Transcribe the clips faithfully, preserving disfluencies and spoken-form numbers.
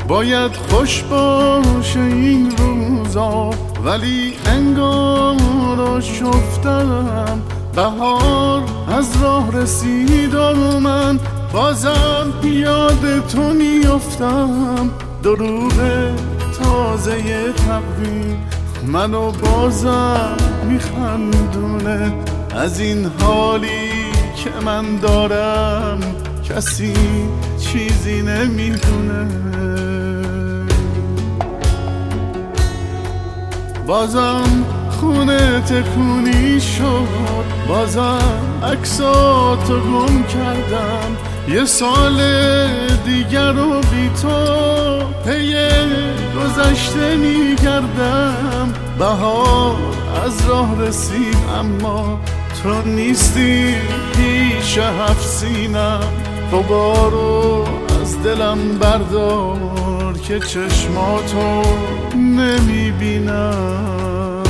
باید خوش باشه این روزا، ولی انگار شفتم بهار از راه رسید و من بازم یاد تو میافتم. دروغ تازه تقویم منو بازم میخندونه، از این حالی که من دارم کسی چیزی نمیدونه. بازم خونه تکونی شد، بازم عکساتو گم کردم، یه سال دیگر رو بی تو پی گذشته میگردم. بهار از راه رسید اما تو نیستی پیش هفت سینم. غبارو از دلم بردار که چشماتو نمیبینم.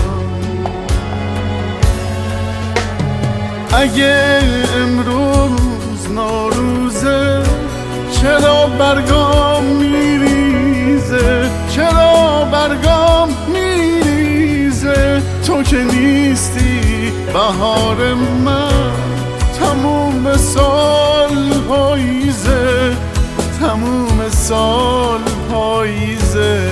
اگه امروز نوروزه چرا برگام میریزه، چرا برگام میریزه؟ تو که نیستی بهار من، تموم سال پاییزه، تموم سال پاییزه.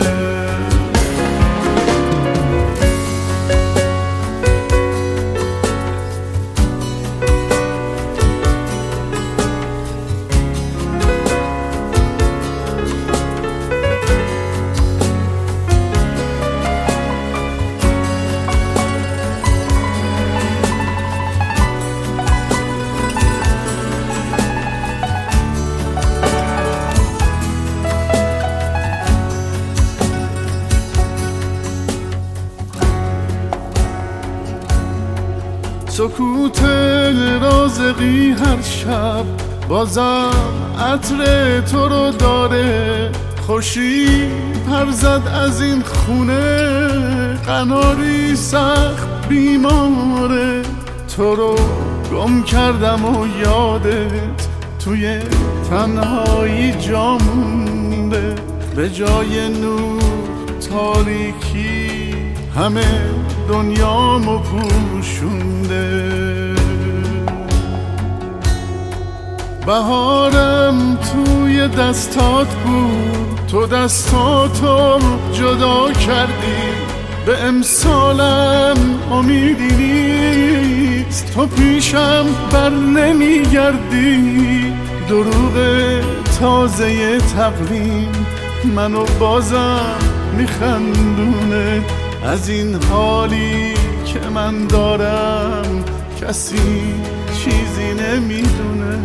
سکوت رازقی هر شب بازم عطر تو رو داره، خوشی پر زد از این خونه، قناری سخت بیماره. تو رو گم کردم و یادت توی تنهایی جا مونده، به جای نور تاریکی همه دنیامو پوشونده. بهارم توی دستات بود، تو دستاتو جدا کردی، به امسالم امیدی نیست، تو پیشم بر نمیگردی. دروغ تازه تقویم منو بازم میخندونه، از این حالی که من دارم کسی چیزی نمیدونه.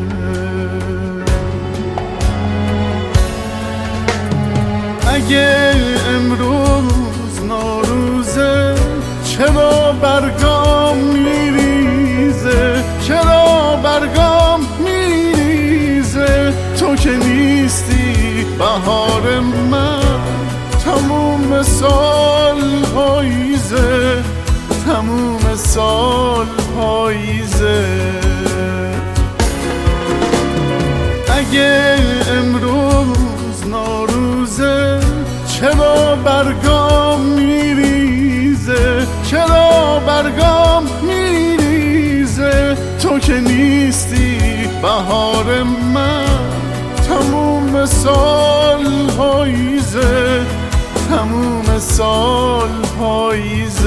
اگه امروز نوروزه چرا برگام میریزه، چرا برگام میریزه؟ تو که نیستی بهار من، تموم سال پاییزه، تموم سال پاییزه. اگه امروز نوروزه چرا برگام میریزه، چرا برگام میریزه؟ تو که نیستی بهار من، تموم سال پاییزه، تموم سال پاییزه.